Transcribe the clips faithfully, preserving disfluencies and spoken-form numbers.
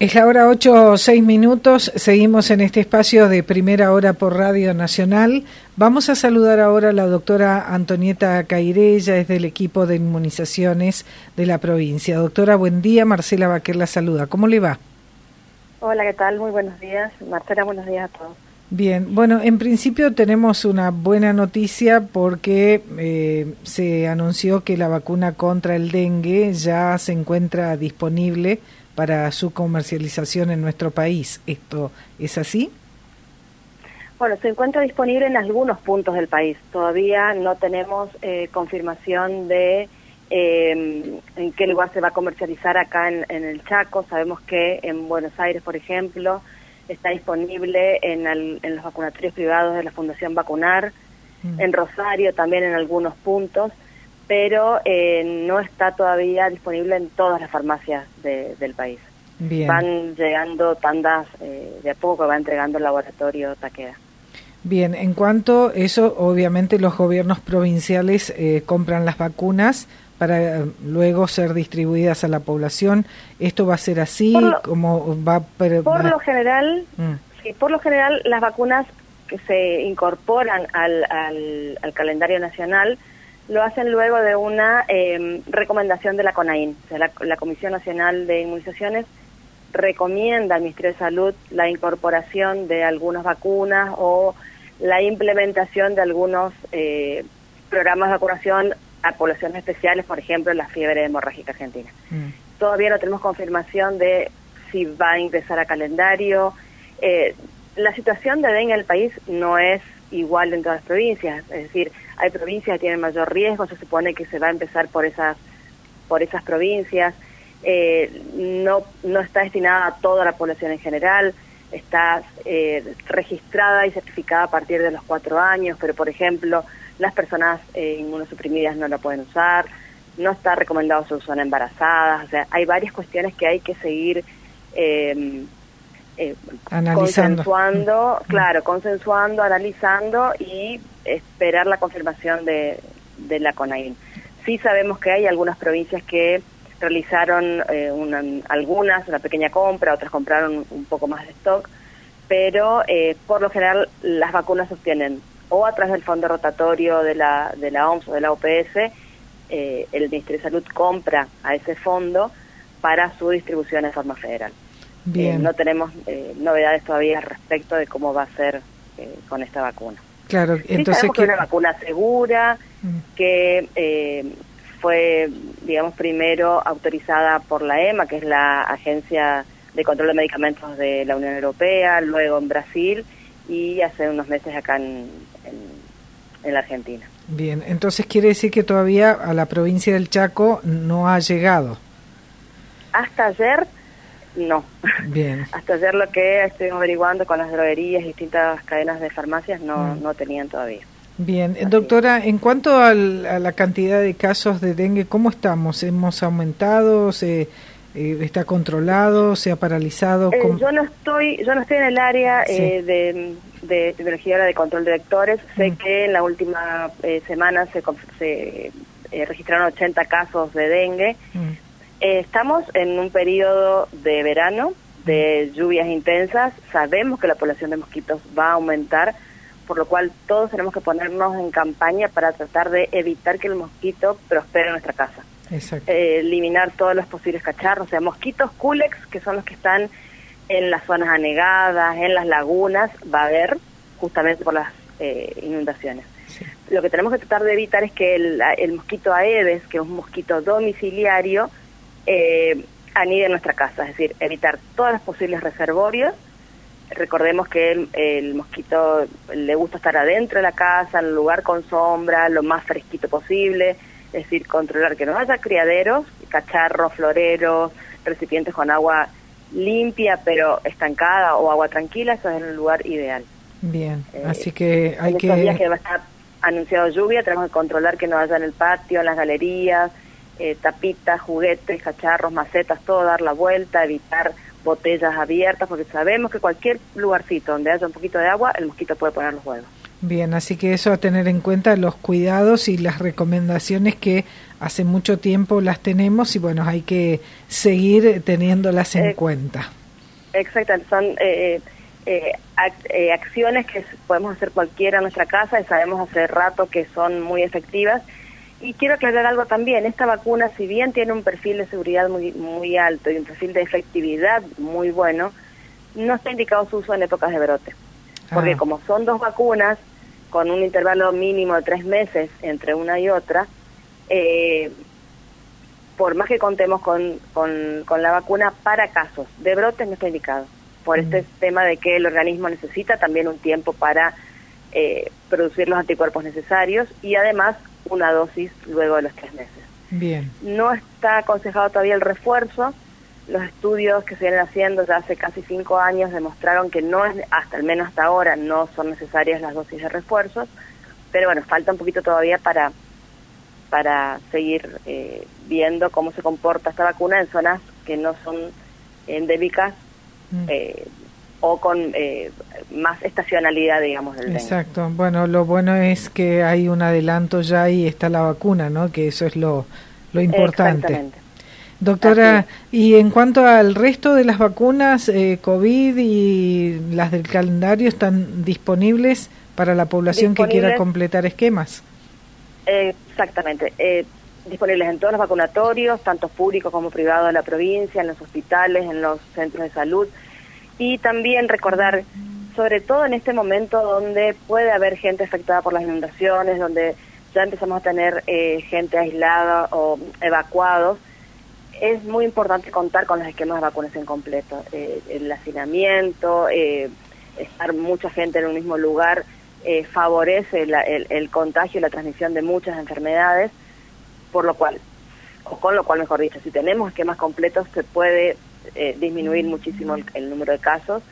Es la hora ocho o seis minutos, seguimos en este espacio de Primera Hora por Radio Nacional. Vamos a saludar ahora a la doctora Antonieta Cairé, ella es del equipo de inmunizaciones de la provincia. Doctora, buen día, Marcela Baquer la saluda. ¿Cómo le va? Hola, ¿qué tal? Muy buenos días. Marcela, buenos días a todos. Bien, bueno, en principio tenemos una buena noticia porque eh, se anunció que la vacuna contra el dengue ya se encuentra disponible para su comercialización en nuestro país. ¿Esto es así? Bueno, se encuentra disponible en algunos puntos del país. Todavía no tenemos eh, confirmación de eh, en qué lugar se va a comercializar acá en, en el Chaco. Sabemos que en Buenos Aires, por ejemplo, está disponible en, el, en los vacunatorios privados de la Fundación Vacunar, mm. en Rosario también en algunos puntos, pero eh, no está todavía disponible en todas las farmacias de, del país. Bien. Van llegando tandas eh, de a poco que va entregando el laboratorio Takeda. Bien, en cuanto a eso, obviamente los gobiernos provinciales eh, compran las vacunas para eh, luego ser distribuidas a la población. ¿Esto va a ser así? Por lo, ¿Cómo va, pero, por va? lo general, mm. sí, por lo general las vacunas que se incorporan al, al, al calendario nacional lo hacen luego de una eh, recomendación de la CONAIN. O sea, la, la Comisión Nacional de Inmunizaciones recomienda al Ministerio de Salud la incorporación de algunas vacunas o la implementación de algunos eh, programas de vacunación a poblaciones especiales, por ejemplo, la fiebre hemorrágica argentina. Mm. Todavía no tenemos confirmación de si va a ingresar a calendario. Eh, la situación de dengue en el país no es igual en todas las provincias, es decir, hay provincias que tienen mayor riesgo, se supone que se va a empezar por esas por esas provincias, eh, no no está destinada a toda la población en general, está eh, registrada y certificada a partir de los cuatro años, pero por ejemplo, las personas eh, inmunosuprimidas no la pueden usar, no está recomendado su uso en embarazadas, o sea, hay varias cuestiones que hay que seguir eh, Eh, analizando, consensuando, mm. claro, consensuando, analizando y esperar la confirmación de, de la CONAIN. Sí sabemos que hay algunas provincias que realizaron eh, una, algunas, una pequeña compra, otras compraron un poco más de stock, pero eh, por lo general las vacunas se obtienen o a través del fondo rotatorio de la, de la O M S o de la O P S, eh, el Ministerio de Salud compra a ese fondo para su distribución en forma federal. Bien. Eh, no tenemos eh, novedades todavía respecto de cómo va a ser eh, con esta vacuna. Claro, sí, entonces sabemos que es una vacuna segura, mm. que eh, fue, digamos, primero autorizada por la EMA, que es la Agencia de Control de Medicamentos de la Unión Europea, luego en Brasil y hace unos meses acá en, en, en la Argentina. Bien, entonces quiere decir que todavía a la provincia del Chaco no ha llegado. Hasta ayer no. Bien. Hasta ayer lo que estuvimos averiguando con las droguerías y distintas cadenas de farmacias no, mm. no tenían todavía. Bien, Así. Doctora, en cuanto al, a la cantidad de casos de dengue, ¿cómo estamos? ¿Hemos aumentado? ¿Se eh, está controlado? ¿Se ha paralizado? Eh, yo no estoy, yo no estoy en el área sí. eh, de, de epidemiología de control de vectores. Mm. Sé que en la última eh, semana se, se eh, registraron ochenta casos de dengue. Mm. Eh, estamos en un periodo de verano, de lluvias intensas, sabemos que la población de mosquitos va a aumentar, por lo cual todos tenemos que ponernos en campaña para tratar de evitar que el mosquito prospere en nuestra casa. Exacto. Eh, eliminar todos los posibles cacharros, o sea, mosquitos culex, que son los que están en las zonas anegadas, en las lagunas, va a haber justamente por las eh, inundaciones. Sí. Lo que tenemos que tratar de evitar es que el, el mosquito Aedes, que es un mosquito domiciliario, Eh, anide en nuestra casa, es decir, evitar todos los posibles reservorios. Recordemos que el, el mosquito le gusta estar adentro de la casa, en un lugar con sombra, lo más fresquito posible, es decir, controlar que no haya criaderos, cacharros, floreros, recipientes con agua limpia pero estancada o agua tranquila, eso es el lugar ideal. Bien, eh, así que en hay estos que... días que va a estar anunciado lluvia, tenemos que controlar que no haya en el patio, en las galerías, Eh, tapitas, juguetes, cacharros, macetas, todo, dar la vuelta, evitar botellas abiertas, porque sabemos que cualquier lugarcito donde haya un poquito de agua, el mosquito puede poner los huevos. Bien, así que eso a tener en cuenta, los cuidados y las recomendaciones que hace mucho tiempo las tenemos y bueno, hay que seguir teniéndolas en eh, cuenta. Exactamente, son eh, eh, ac- eh, acciones que podemos hacer cualquiera en nuestra casa y sabemos hace rato que son muy efectivas. Y quiero aclarar algo también, esta vacuna, si bien tiene un perfil de seguridad muy muy alto y un perfil de efectividad muy bueno, no está indicado su uso en épocas de brote. Porque ah. como son dos vacunas, con un intervalo mínimo de tres meses entre una y otra, eh, por más que contemos con, con, con la vacuna, para casos de brote no está indicado. Por mm. este tema de que el organismo necesita también un tiempo para eh, producir los anticuerpos necesarios y además una dosis luego de los tres meses. Bien. No está aconsejado todavía el refuerzo. Los estudios que se vienen haciendo ya hace casi cinco años demostraron que no es, hasta al menos hasta ahora, no son necesarias las dosis de refuerzos, pero bueno, falta un poquito todavía para para seguir eh, viendo cómo se comporta esta vacuna en zonas que no son endémicas mm. eh, o con eh, más estacionalidad, digamos, del dengue. Exacto. Bueno, lo bueno es que hay un adelanto ya y está la vacuna, ¿no? Que eso es lo, lo importante. Exactamente. Doctora, y en cuanto al resto de las vacunas, eh, COVID y las del calendario, ¿están disponibles para la población que quiera completar esquemas? Eh, exactamente. Eh, disponibles en todos los vacunatorios, tanto públicos como privados de la provincia, en los hospitales, en los centros de salud. Y también recordar, sobre todo en este momento donde puede haber gente afectada por las inundaciones, donde ya empezamos a tener eh, gente aislada o evacuados, es muy importante contar con los esquemas de vacunación completo. Eh, el hacinamiento, eh, estar mucha gente en un mismo lugar, eh, favorece la, el, el contagio y la transmisión de muchas enfermedades, por lo cual, o con lo cual mejor dicho, si tenemos esquemas completos se puede eh, disminuir muchísimo el, el número de casos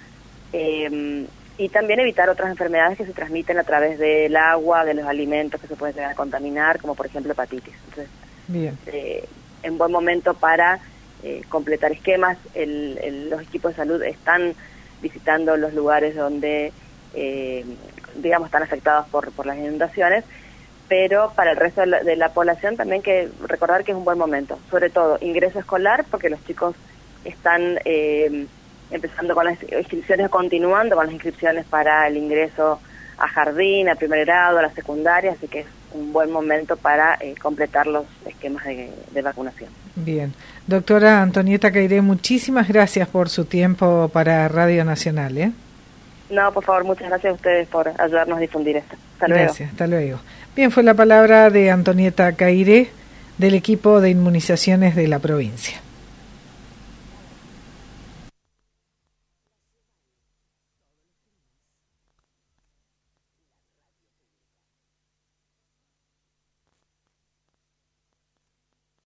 eh, y también evitar otras enfermedades que se transmiten a través del agua, de los alimentos que se pueden llegar a contaminar, como por ejemplo hepatitis. Entonces, bien. Eh, en buen momento para eh, completar esquemas. El, el, los equipos de salud están visitando los lugares donde, eh, digamos, están afectados por, por las inundaciones, pero para el resto de la, de la población también que recordar que es un buen momento, sobre todo ingreso escolar, porque los chicos están eh, empezando con las inscripciones, continuando con las inscripciones para el ingreso a jardín, a primer grado, a la secundaria, así que es un buen momento para eh, completar los esquemas de, de vacunación. Bien. Doctora Antonieta Cairé, muchísimas gracias por su tiempo para Radio Nacional. ¿eh? No, por favor, muchas gracias a ustedes por ayudarnos a difundir esto. Hasta luego. Gracias, hasta luego. Bien, fue la palabra de Antonieta Cairé del equipo de inmunizaciones de la provincia.